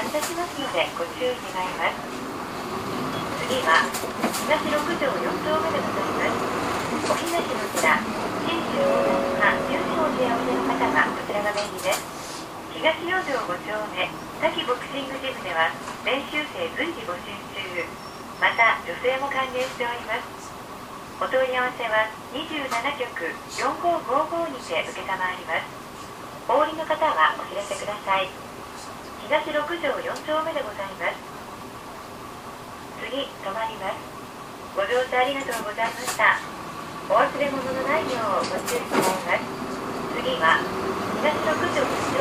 発車しますのでご注意願います。次は東6条4丁目でございます。お東の寺、信州大阪重賞寺へおいでの方がこちらが便利です。東4条5丁目、滝ボクシングジムでは練習生随時募集中。また女性も歓迎しております。お問い合わせは27局4555にて承ります。お降りの方はお知らせください。東6条4丁目でございます。次、止まります。ご乗車ありがとうございました。お忘れ物のないようご注意願います。次は東6条4丁